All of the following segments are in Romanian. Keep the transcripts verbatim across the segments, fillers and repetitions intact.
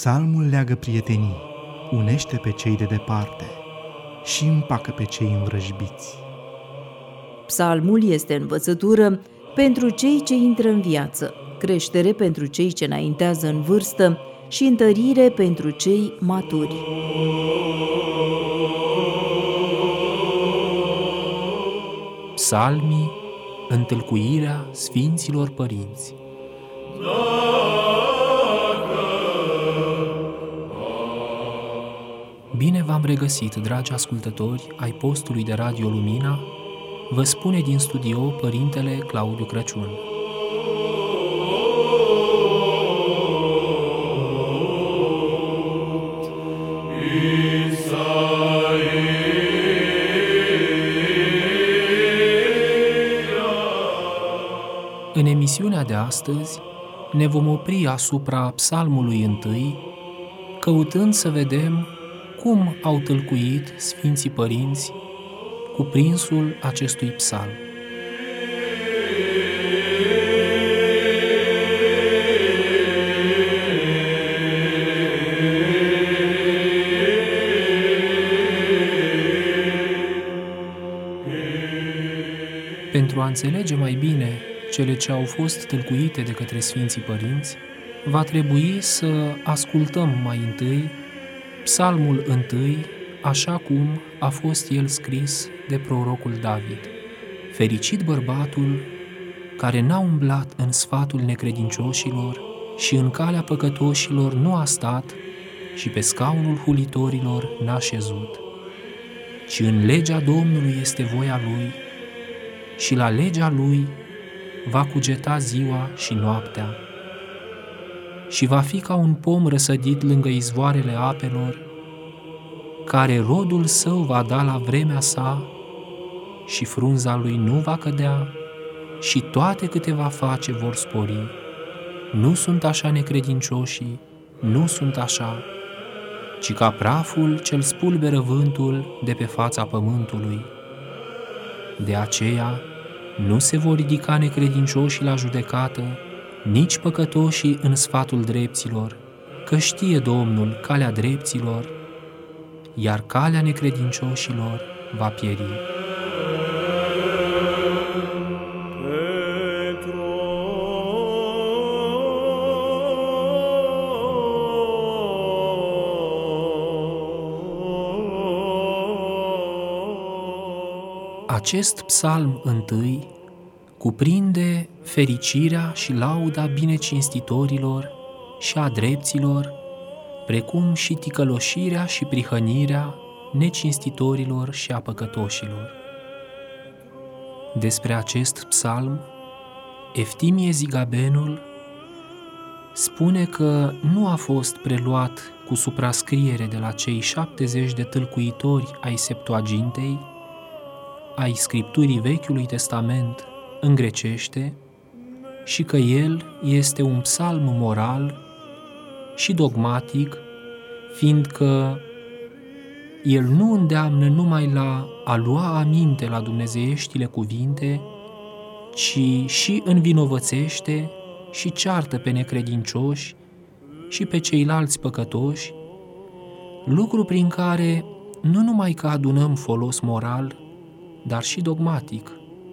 Psalmul leagă prietenii, unește pe cei de departe și împacă pe cei învrăjbiți. Psalmul este învățătură pentru cei ce intră în viață, creștere pentru cei ce înaintează în vârstă și întărire pentru cei maturi. Psalmii, întâlcuirea Sfinților Părinți. Bine v-am regăsit, dragi ascultători ai postului de Radio Lumina, vă spune din studio Părintele Claudiu Crăciun. În emisiunea de astăzi ne vom opri asupra psalmului întâi, căutând să vedem cum au tâlcuit Sfinții Părinți cuprinsul acestui psalm. Pentru a înțelege mai bine cele ce au fost tâlcuite de către Sfinții Părinți, va trebui să ascultăm mai întâi psalmul întâi, așa cum a fost el scris de prorocul David. Fericit bărbatul care n-a umblat în sfatul necredincioșilor și în calea păcătoșilor nu a stat și pe scaunul hulitorilor n-a șezut, ci în legea Domnului este voia lui și la legea lui va cugeta ziua și noaptea și va fi ca un pom răsădit lângă izvoarele apelor, care rodul său va da la vremea sa și frunza lui nu va cădea și toate câte va face vor spori. Nu sunt așa necredincioșii, nu sunt așa, ci ca praful ce-l spulberă vântul de pe fața pământului. De aceea nu se vor ridica necredincioșii la judecată, nici păcătoșii în sfatul drepților, că știe Domnul calea drepților, iar calea necredincioșilor va pieri. Acest psalm întâi cuprinde fericirea și lauda binecinstitorilor și a drepților, precum și ticăloșirea și prihănirea necinstitorilor și a păcătoșilor. Despre acest psalm, Eftimie Zigabenul spune că nu a fost preluat cu suprascriere de la cei șaptezeci de tâlcuitori ai Septuagintei, ai Scripturii Vechiului Testament în grecește, și că el este un psalm moral și dogmatic, fiindcă el nu îndeamnă numai la a lua aminte la dumnezeieștile cuvinte, ci și învinovățește și ceartă pe necredincioși și pe ceilalți păcătoși, lucru prin care nu numai că adunăm folos moral, dar și dogmatic.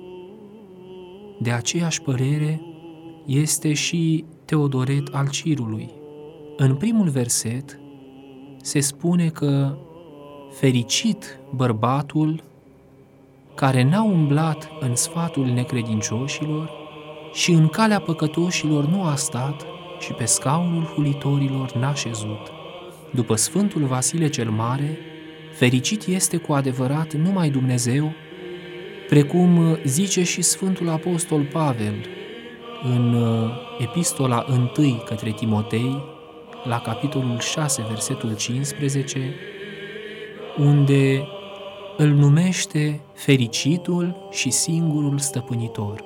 De aceeași părere este și Teodoret al Cirului. În primul verset se spune că fericit bărbatul care n-a umblat în sfatul necredincioșilor și în calea păcătoșilor nu a stat și pe scaunul hulitorilor n-a șezut. După Sfântul Vasile cel Mare, fericit este cu adevărat numai Dumnezeu, precum zice și Sfântul Apostol Pavel în Epistola întâi către Timotei, la capitolul șase, versetul cincisprezece, unde îl numește fericitul și singurul stăpânitor.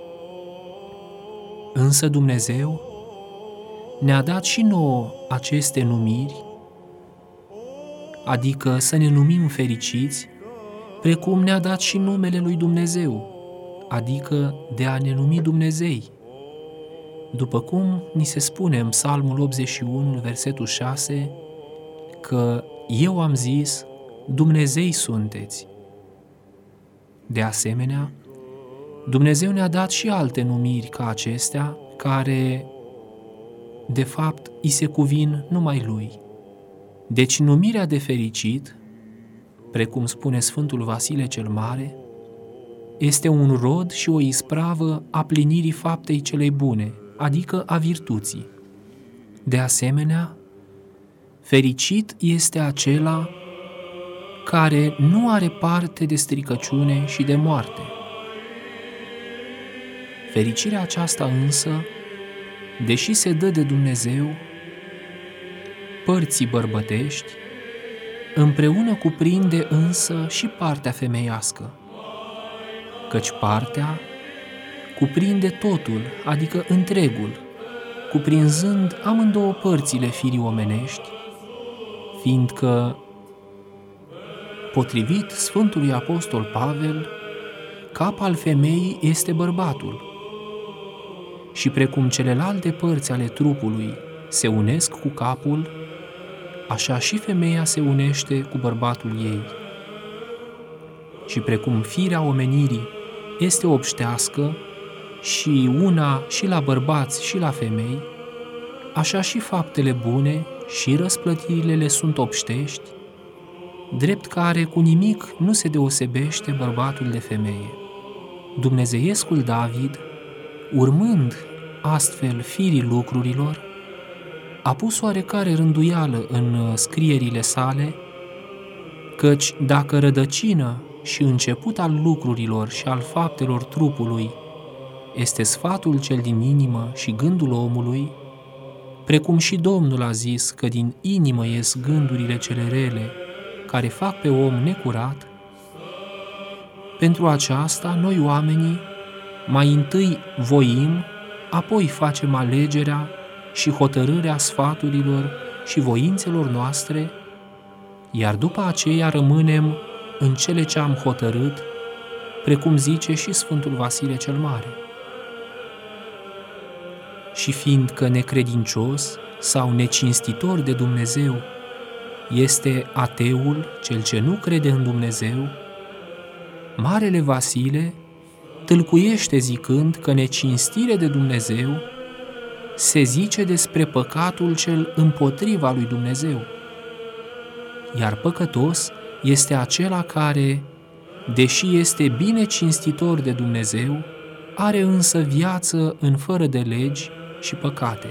Însă Dumnezeu ne-a dat și nouă aceste numiri, adică să ne numim fericiți, precum ne-a dat și numele lui Dumnezeu, adică de a ne numi Dumnezei. după cum ni se spune în Psalmul optzeci și unu, versetul șase, că eu am zis, Dumnezei sunteți. De asemenea, Dumnezeu ne-a dat și alte numiri ca acestea, care, de fapt, îi se cuvin numai Lui. Deci numirea de fericit, precum spune Sfântul Vasile cel Mare, este un rod și o ispravă a plinirii faptei celei bune, adică a virtuții. De asemenea, fericit este acela care nu are parte de stricăciune și de moarte. Fericirea aceasta însă, deși se dă de Dumnezeu părții bărbătești, împreună cuprinde însă și partea femeiască, căci partea cuprinde totul, adică întregul, cuprinzând amândouă părțile firii omenești, fiindcă, potrivit Sfântului Apostol Pavel, cap al femeii este bărbatul, și precum celelalte părți ale trupului se unesc cu capul, așa și femeia se unește cu bărbatul ei. Și precum firea omenirii este obștească și una și la bărbați și la femei, așa și faptele bune și răsplătirile le sunt obștești, drept care cu nimic nu se deosebește bărbatul de femeie. Dumnezeiescul David, urmând astfel firii lucrurilor, a pus oarecare rânduială în scrierile sale, căci dacă rădăcină și început al lucrurilor și al faptelor trupului este sfatul cel din inimă și gândul omului, precum și Domnul a zis că din inimă ies gândurile cele rele care fac pe om necurat, pentru aceasta noi oamenii mai întâi voim, apoi facem alegerea și hotărârea sfaturilor și voințelor noastre, iar după aceea rămânem în cele ce am hotărât, precum zice și Sfântul Vasile cel Mare. Și fiindcă necredincios sau necinstitor de Dumnezeu este ateul, cel ce nu crede în Dumnezeu, Marele Vasile tâlcuiește zicând că necinstire de Dumnezeu se zice despre păcatul cel împotriva lui Dumnezeu, iar păcătos este acela care, deși este bine cinstitor de Dumnezeu, are însă viață în fără de legi și păcate.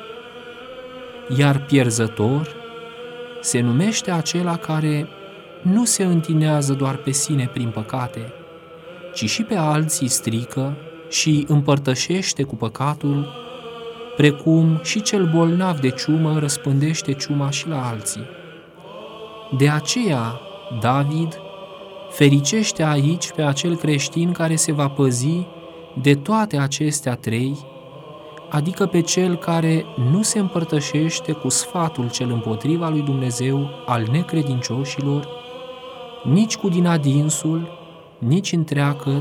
Iar pierzător se numește acela care nu se întinează doar pe sine prin păcate, ci și pe alții strică și împărtășește cu păcatul, precum și cel bolnav de ciumă răspândește ciuma și la alții. De aceea, David fericește aici pe acel creștin care se va păzi de toate acestea trei, adică pe cel care nu se împărtășește cu sfatul cel împotriva lui Dumnezeu al necredincioșilor, nici cu din adinsul, nici întreagăt,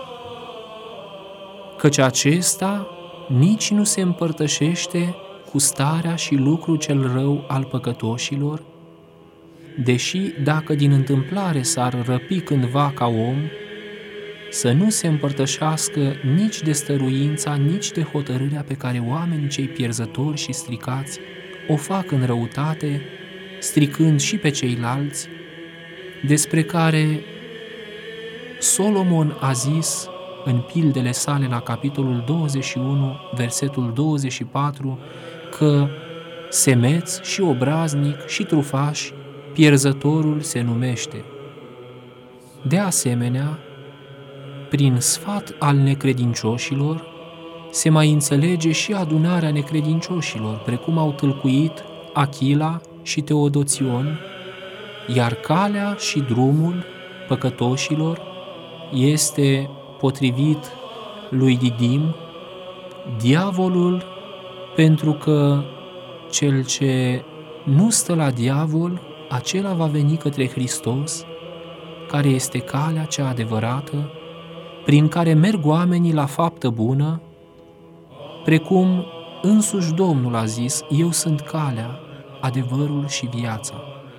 căci acesta nici nu se împărtășește cu starea și lucrul cel rău al păcătoșilor, deși dacă din întâmplare s-ar răpi cândva ca om, să nu se împărtășească nici de stăruința, nici de hotărârea pe care oamenii cei pierzători și stricați o fac în răutate, stricând și pe ceilalți, despre care Solomon a zis în pildele sale la capitolul douăzeci și unu, versetul douăzeci și patru, că semeț și obraznic și trufaș pierzătorul se numește. De asemenea, prin sfat al necredincioșilor se mai înțelege și adunarea necredincioșilor, precum au tâlcuit Achila și Teodoțion, iar calea și drumul păcătoșilor este, potrivit lui Didim, diavolul, pentru că cel ce nu stă la diavol, acela va veni către Hristos, care este calea cea adevărată, prin care merg oamenii la faptă bună, precum însuși Domnul a zis, eu sunt calea, adevărul și viața.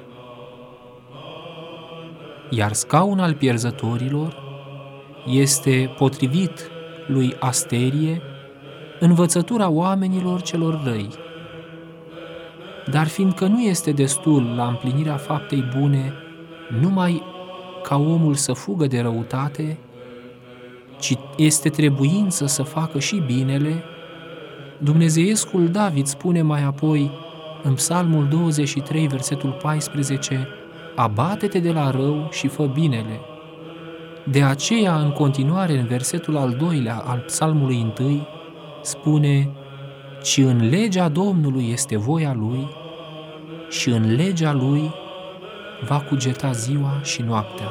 Iar scaun al pierzătorilor este potrivit lui Asterie, învățătura oamenilor celor răi. Dar fiindcă nu este destul la împlinirea faptei bune numai ca omul să fugă de răutate, ci este trebuință să facă și binele, dumnezeiescul David spune mai apoi în Psalmul douăzeci și trei, versetul paisprezece, abate-te de la rău și fă binele. De aceea, în continuare, în versetul al doilea al Psalmului întâi, spune, ci în legea Domnului este voia Lui și în legea Lui va cugeta ziua și noaptea.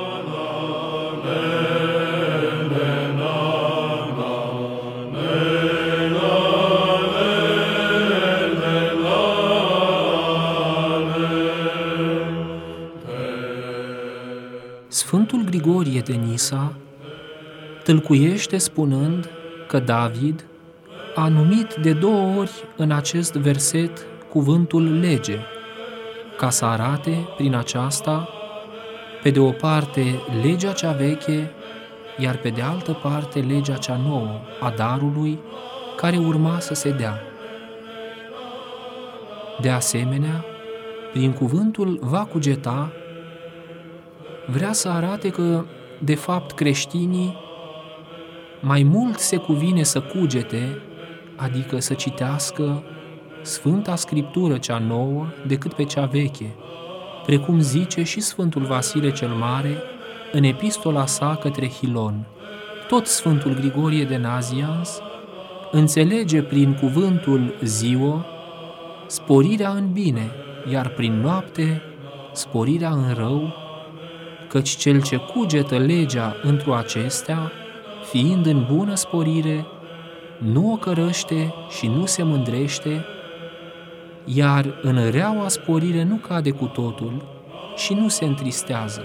Sfântul Grigorie de Nisa tâlcuiește spunând că David a numit de două ori în acest verset cuvântul lege, ca să arate prin aceasta, pe de o parte, legea cea veche, iar pe de altă parte, legea cea nouă a darului, care urma să se dea. De asemenea, prin cuvântul va cugeta, vrea să arate că, de fapt, creștinii mai mult se cuvine să cugete, adică să citească Sfânta Scriptură cea nouă decât pe cea veche, precum zice și Sfântul Vasile cel Mare în epistola sa către Hilon. Tot Sfântul Grigorie de Nazianz înțelege prin cuvântul ziua sporirea în bine, iar prin noapte sporirea în rău, căci cel ce cugetă legea într-o acestea, fiind în bună sporire, nu o cărăște și nu se mândrește, iar în reaua sporire nu cade cu totul și nu se întristează.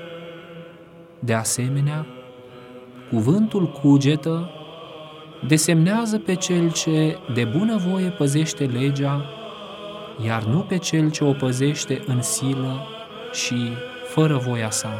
De asemenea, cuvântul cugetă desemnează pe cel ce de bunăvoie păzește legea, iar nu pe cel ce o păzește în silă și fără voia sa.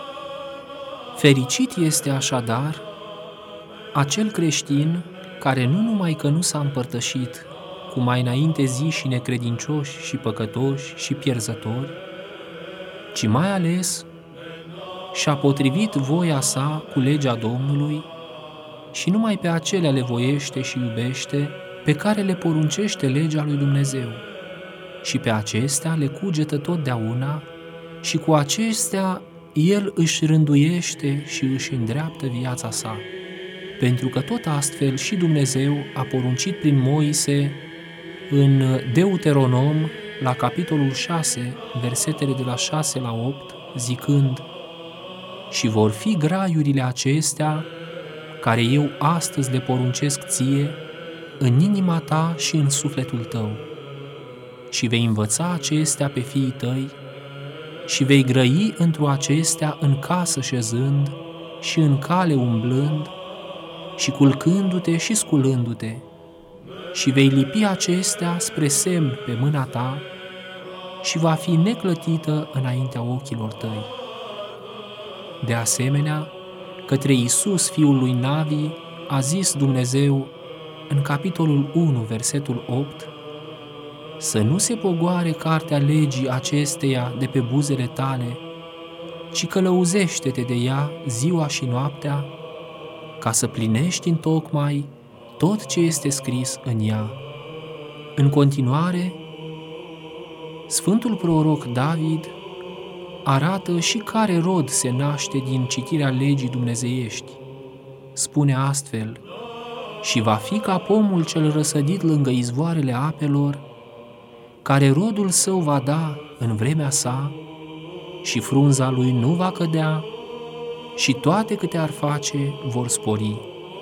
Fericit este așadar acel creștin care nu numai că nu s-a împărtășit cu mai înainte zi și necredincioși și păcătoși și pierzători, ci mai ales și-a potrivit voia sa cu legea Domnului și numai pe acelea le voiește și iubește pe care le poruncește legea lui Dumnezeu și pe acestea le cugetă totdeauna și cu acestea el își rânduiește și își îndreaptă viața sa, pentru că tot astfel și Dumnezeu a poruncit prin Moise în Deuteronom, la capitolul șase, versetele de la șase la opt, zicând: și vor fi graiurile acestea, care eu astăzi le poruncesc ție, în inima ta și în sufletul tău, și vei învăța acestea pe fiii tăi, și vei grăi într-o acestea în casă șezând și în cale umblând și culcându-te și sculându-te, și vei lipi acestea spre semn pe mâna ta și va fi neclătită înaintea ochilor tăi. De asemenea, către Iisus, fiul lui Navi, a zis Dumnezeu în capitolul unu, versetul opt, să nu se pogoare cartea legii acesteia de pe buzele tale, ci călăuzește-te de ea ziua și noaptea, ca să plinești întocmai tot ce este scris în ea. În continuare, Sfântul Proroc David arată și care rod se naște din citirea legii dumnezeiești. Spune astfel: și va fi ca pomul cel răsădit lângă izvoarele apelor, care rodul său va da în vremea sa și frunza lui nu va cădea și toate câte ar face vor spori.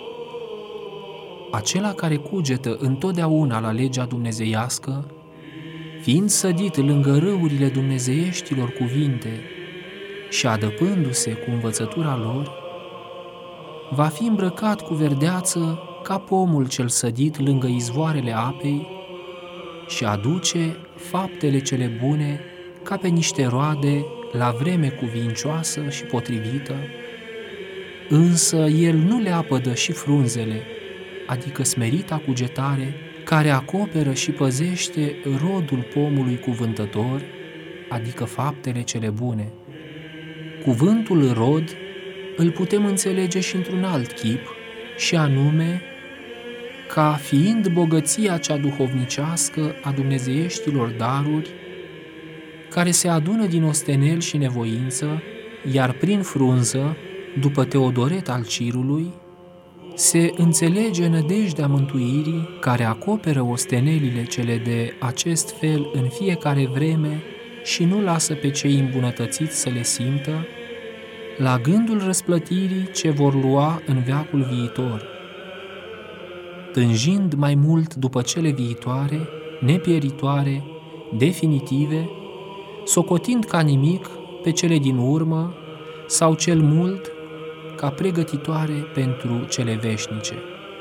Acela care cugetă întotdeauna la legea dumnezeiască, fiind sădit lângă râurile dumnezeieștilor cuvinte și adăpându-se cu învățătura lor, va fi îmbrăcat cu verdeață ca pomul cel sădit lângă izvoarele apei și aduce faptele cele bune ca pe niște roade la vreme cuvincioasă și potrivită, însă el nu le apădă și frunzele, adică smerita cugetare, care acoperă și păzește rodul pomului cuvântător, adică faptele cele bune. Cuvântul rod îl putem înțelege și într-un alt chip, și anume ca fiind bogăția cea duhovnicească a dumnezeieștilor daruri, care se adună din ostenel și nevoință, iar prin frunză, după Teodoret al Cirului, se înțelege nădejdea mântuirii care acoperă ostenelile cele de acest fel în fiecare vreme și nu lasă pe cei îmbunătățiți să le simtă, la gândul răsplătirii ce vor lua în veacul viitor. Tânjind mai mult după cele viitoare, nepieritoare, definitive, socotind ca nimic pe cele din urmă sau cel mult ca pregătitoare pentru cele veșnice.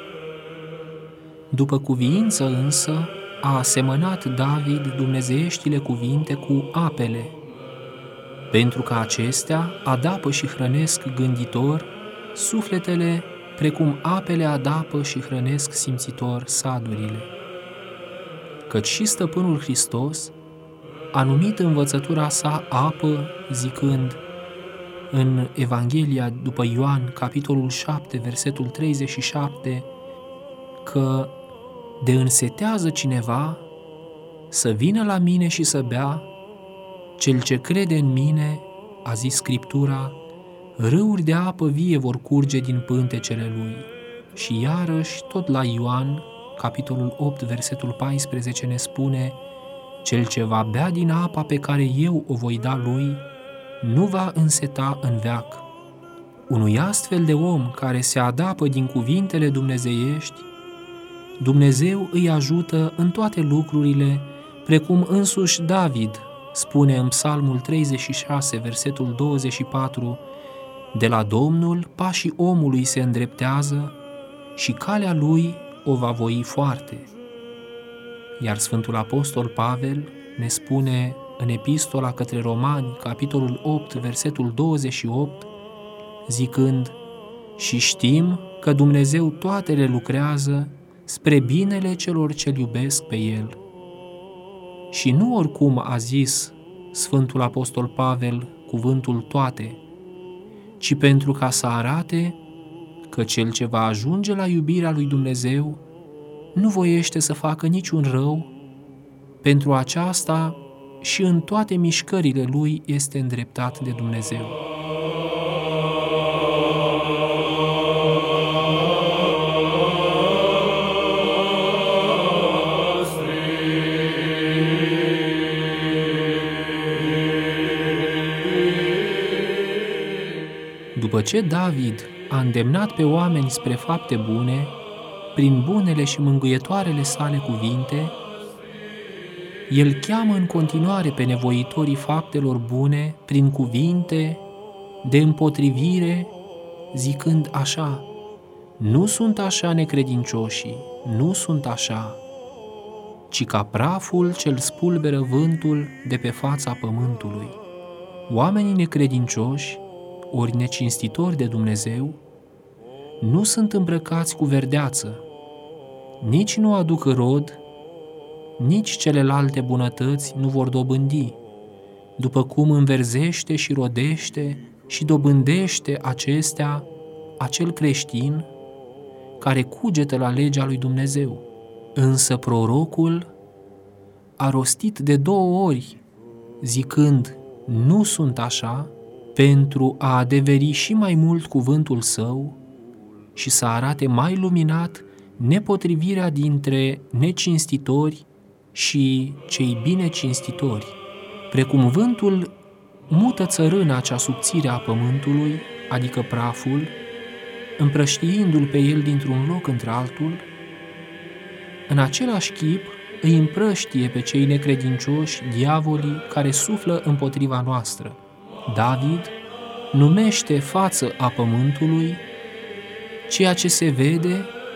După cuviință însă a asemănat David dumnezeieștile cuvinte cu apele, pentru că acestea adapă și hrănesc gânditor sufletele, precum apele adapă și hrănesc simțitor sadurile. Căci și Stăpânul Hristos a numit învățătura sa apă, zicând în Evanghelia după Ioan, capitolul șapte, versetul treizeci și șapte, că de însetează cineva să vină la mine și să bea, cel ce crede în mine, a zis Scriptura, râuri de apă vie vor curge din pântecele lui. Și iarăși, tot la Ioan, capitolul opt, versetul paisprezece ne spune, cel ce va bea din apa pe care eu o voi da lui, nu va înseta în veac. Unui astfel de om care se adapă din cuvintele dumnezeiești, Dumnezeu îi ajută în toate lucrurile, precum însuși David spune în Psalmul treizeci și șase, versetul douăzeci și patru, de la Domnul pașii omului se îndreptează și calea lui o va voi foarte. Iar Sfântul Apostol Pavel ne spune în Epistola către Romani, capitolul opt, versetul douăzeci și opt, zicând, și știm că Dumnezeu toate le lucrează spre binele celor ce-L iubesc pe El. Și nu oricum a zis Sfântul Apostol Pavel cuvântul toate, ci pentru ca să arate că cel ce va ajunge la iubirea lui Dumnezeu nu voiește să facă niciun rău, pentru aceasta și în toate mișcările lui este îndreptat de Dumnezeu. După ce David a îndemnat pe oameni spre fapte bune, prin bunele și mângâietoarele sale cuvinte, el cheamă în continuare pe nevoitorii faptelor bune prin cuvinte de împotrivire, zicând așa, nu sunt așa necredincioșii, nu sunt așa, ci ca praful ce-l spulberă vântul de pe fața pământului. Oamenii necredincioși, ori necinstitori de Dumnezeu, nu sunt îmbrăcați cu verdeață, nici nu aduc rod, nici celelalte bunătăți nu vor dobândi, după cum înverzește și rodește și dobândește acestea acel creștin care cugetă la legea lui Dumnezeu. Însă prorocul a rostit de două ori, zicând, nu sunt așa, pentru a adeveri și mai mult cuvântul său și să arate mai luminat nepotrivirea dintre necinstitori și cei bine cinstitori. Precum vântul mută țărâna cea subțire a pământului, adică praful, împrăștiindu-l pe el dintr-un loc într-altul, în același chip îi împrăștie pe cei necredincioși diavolii care suflă împotriva noastră. David numește față a pământului ceea ce se vede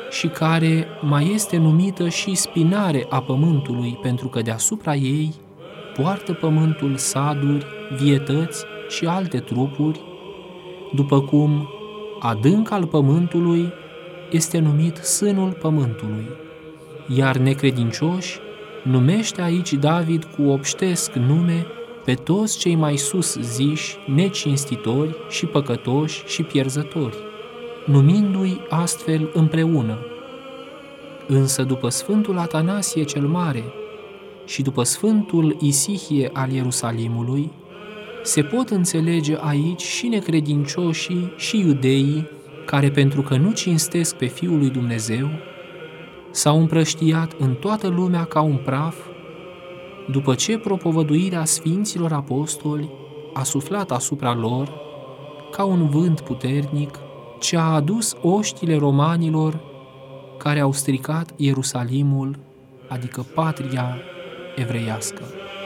și care mai este numită și spinare a pământului, pentru că deasupra ei poartă pământul saduri, vietăți și alte trupuri, după cum adânc al pământului este numit sânul pământului. Iar necredincioși numește aici David cu obștesc nume pe toți cei mai sus ziși, necinstitori și păcătoși și pierzători, numindu-i astfel împreună. Însă după Sfântul Atanasie cel Mare și după Sfântul Isihie al Ierusalimului, se pot înțelege aici și necredincioșii și iudeii, care pentru că nu cinstesc pe Fiul lui Dumnezeu, s-au împrăștiat în toată lumea ca un praf, după ce propovăduirea Sfinților Apostoli a suflat asupra lor ca un vânt puternic, ce a adus oștile romanilor care au stricat Ierusalimul, adică patria evreiască.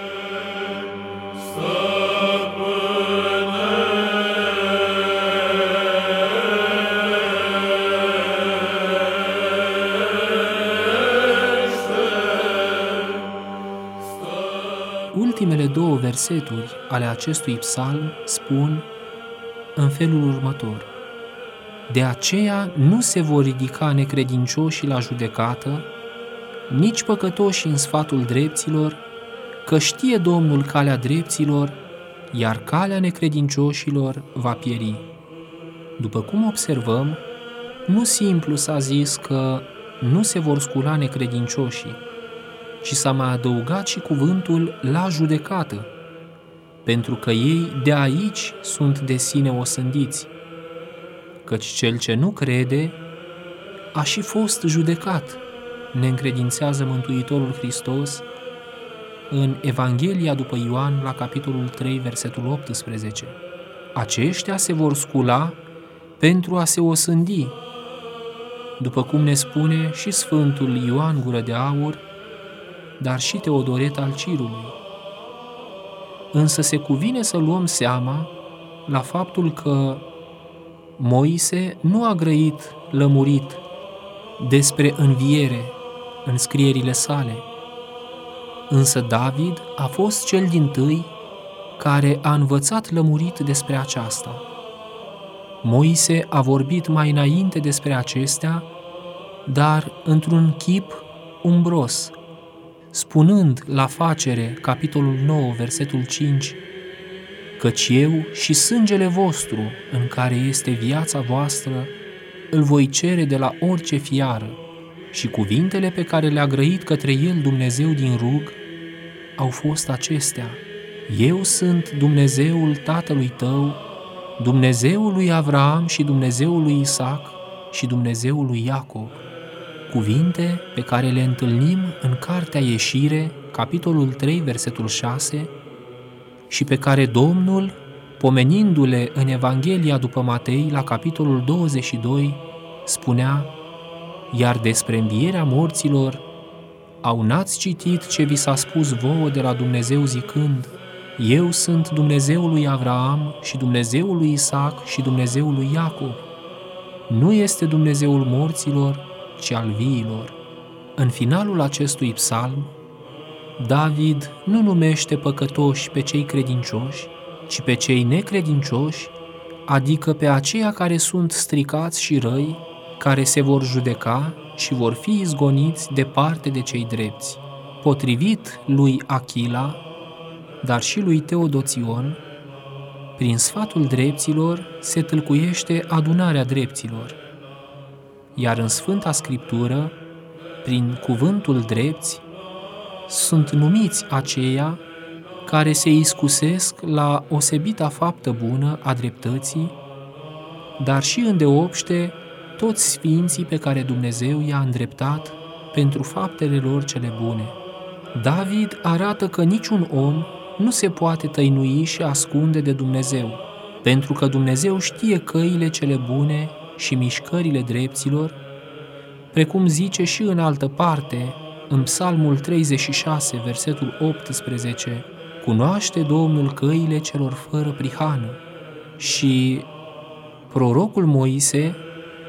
Ultimele două verseturi ale acestui psalm spun în felul următor: de aceea nu se vor ridica necredincioșii la judecată, nici păcătoșii în sfatul drepților, că știe Domnul calea drepților, iar calea necredincioșilor va pieri. După cum observăm, nu simplu s-a zis că nu se vor scula necredincioșii, ci s-a mai adăugat și cuvântul la judecată, pentru că ei de aici sunt de sine osândiți, căci cel ce nu crede a și fost judecat, ne încredințează Mântuitorul Hristos în Evanghelia după Ioan la capitolul trei, versetul optsprezece. Aceștia se vor scula pentru a se osândi, după cum ne spune și Sfântul Ioan Gură de Aur, dar și Teodoret al Cirului. Însă se cuvine să luăm seama la faptul că Moise nu a grăit lămurit despre înviere în scrierile sale, însă David a fost cel dintâi care a învățat lămurit despre aceasta. Moise a vorbit mai înainte despre acestea, dar într-un chip umbros, spunând la Facere, capitolul nouă, versetul cinci, căci eu și sângele vostru, în care este viața voastră, îl voi cere de la orice fiară, și cuvintele pe care le-a grăit către el Dumnezeu din rug au fost acestea: eu sunt Dumnezeul tatălui tău, Dumnezeul lui Avraam și Dumnezeul lui Isaac și Dumnezeul lui Iacov. Cuvinte pe care le întâlnim în Cartea Ieșire, capitolul trei, versetul șase, și pe care Domnul, pomenindu-le în Evanghelia după Matei, la capitolul douăzeci și doi, spunea: iar despre învierea morților, au n-ați citit ce vi s-a spus vouă de la Dumnezeu zicând: eu sunt Dumnezeul lui Avraam și Dumnezeul lui Isaac și Dumnezeul lui Iacov. Nu este Dumnezeul morților, ci al viilor. În finalul acestui psalm, David nu numește păcătoși pe cei credincioși, ci pe cei necredincioși, adică pe aceia care sunt stricați și răi, care se vor judeca și vor fi izgoniți departe de cei drepți. Potrivit lui Achila, dar și lui Teodoțion, prin sfatul drepților se tâlcuiește adunarea drepților, iar în Sfânta Scriptură, prin cuvântul drepți, sunt numiți aceia care se iscusesc la osebita faptă bună a dreptății, dar și îndeopște toți sfinții pe care Dumnezeu i-a îndreptat pentru faptele lor cele bune. David arată că niciun om nu se poate tăinui și ascunde de Dumnezeu, pentru că Dumnezeu știe căile cele bune și mișcările drepților, precum zice și în altă parte, în Psalmul treizeci și șase, versetul optsprezece, cunoaște Domnul căile celor fără prihană. Și prorocul Moise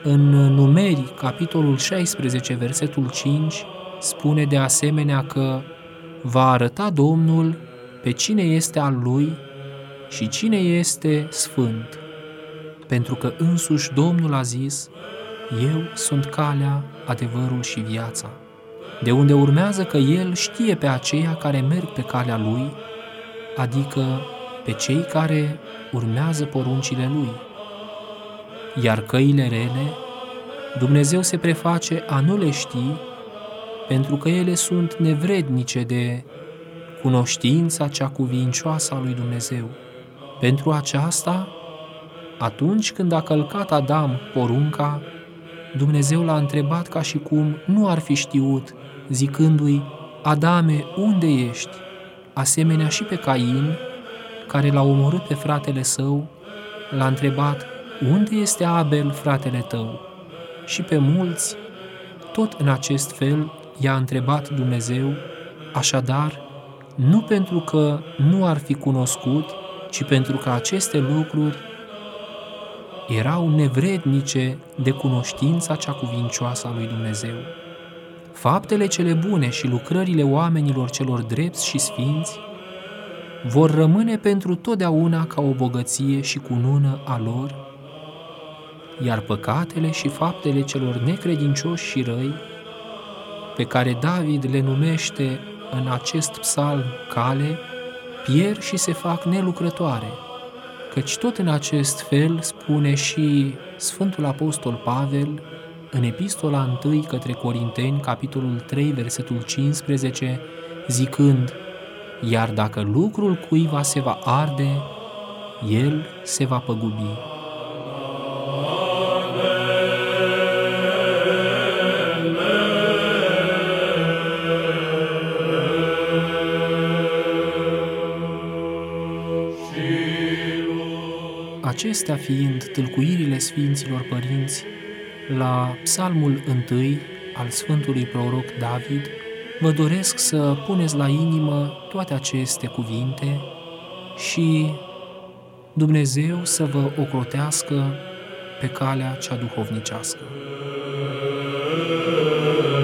În Numeri, capitolul șaisprezece, versetul cinci, spune de asemenea că va arăta Domnul pe cine este al lui și cine este sfânt, pentru că însuși Domnul a zis: eu sunt calea, adevărul și viața. De unde urmează că El știe pe aceia care merg pe calea Lui, adică pe cei care urmează poruncile Lui. Iar căile rele, Dumnezeu se preface a nu le ști, pentru că ele sunt nevrednice de cunoștința cea cuvincioasă a lui Dumnezeu. Pentru aceasta, atunci când a călcat Adam porunca, Dumnezeu l-a întrebat ca și cum nu ar fi știut, zicându-i: Adame, unde ești? Asemenea și pe Cain, care l-a omorât pe fratele său, l-a întrebat: unde este Abel, fratele tău? Și pe mulți, tot în acest fel, i-a întrebat Dumnezeu, așadar, nu pentru că nu ar fi cunoscut, ci pentru că aceste lucruri erau nevrednice de cunoștința cea cuvincioasă a lui Dumnezeu. Faptele cele bune și lucrările oamenilor celor drepți și sfinți vor rămâne pentru totdeauna ca o bogăție și cunună a lor, iar păcatele și faptele celor necredincioși și răi, pe care David le numește în acest psalm cale, pierd și se fac nelucrătoare, căci tot în acest fel spune și Sfântul Apostol Pavel în Epistola întâi către Corinteni, capitolul trei, versetul cincisprezece, zicând: iar dacă lucrul cuiva se va arde, el se va păgubi. Acestea fiind tâlcuirile Sfinților Părinți la psalmul întâi al Sfântului Proroc David, vă doresc să puneți la inimă toate aceste cuvinte și Dumnezeu să vă ocrotească pe calea cea duhovnicească.